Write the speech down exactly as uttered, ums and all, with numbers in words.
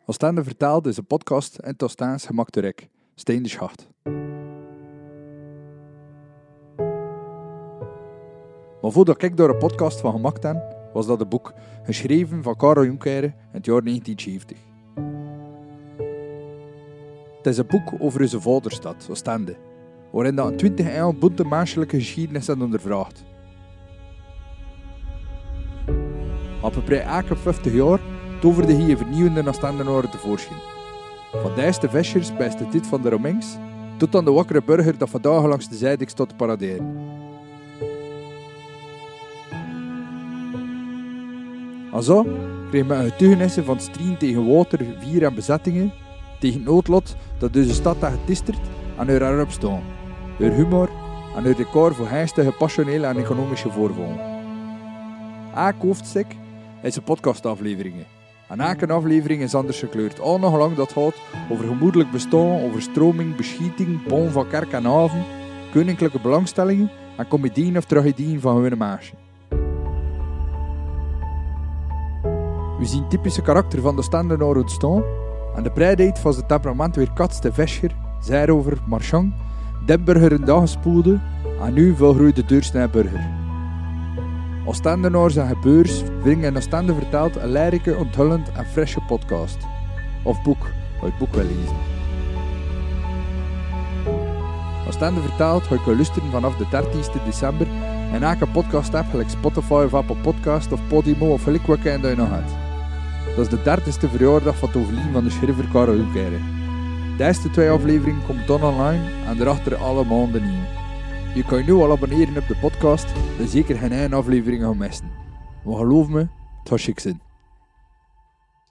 Oostende vertaald is een podcast in het Oostaans gemaakt door ik, Steen de Schacht. Maar voordat ik daar een podcast van gemaakt heb, was dat een boek geschreven van Karel Jonckere in het jaar negentien zeventig. Het is een boek over onze vaderstad, Oostende, waarin dat een twintig eeuw bunte menselijke geschiedenis is ondervraagd. Op een elke vijftig jaar toverde hij een vernieuwende Oostendenaar tevoorschijn. Van de eerste vissers bij de tijd van de Romeins, tot aan de wakkere burger dat vandaag langs de zijde staat te paraderen. En zo kreeg men getuigenissen van strien tegen water, vier en bezettingen, tegen het noodlot dat deze stad had getisterd en haar erop staan, haar humor en haar decor voor geestige, passionele en economische voorvallen. Elk hoofdstuk is een podcastafleveringen. En elke aflevering is anders gekleurd. Al nog lang dat gaat over gemoedelijk bestaan, overstroming, beschieting, bouw van kerk en haven, koninklijke belangstellingen en comedieën of tragedieën van gewone mensen. We zien typische karakter van de Oostendenaar ontstaan en de breedheid van zijn temperament weer katste visser, zeerover, marchand, Demburger een dag gespoelde en nu volgroeide deursnijburger. Oostendenaars en gebeurs brengen in Oostende vertaald een leerrijke, onthullend en frisse podcast. Of boek, wat het boek wil lezen. Oostende vertaald ga ik luisteren vanaf de dertiende december en elke podcast app gelijk Spotify of Apple Podcast of Podimo of gelijk wat je nog hebt. Dat is de dertigste verjaardag van het overlijden van de schrijver Karel Jonckere. De eerste twee afleveringen komen dan online en daarachter alle maanden nieuw. Je kan je nu al abonneren op de podcast, dan zeker geen één aflevering gaan missen. Maar geloof me, het gaat chic zijn.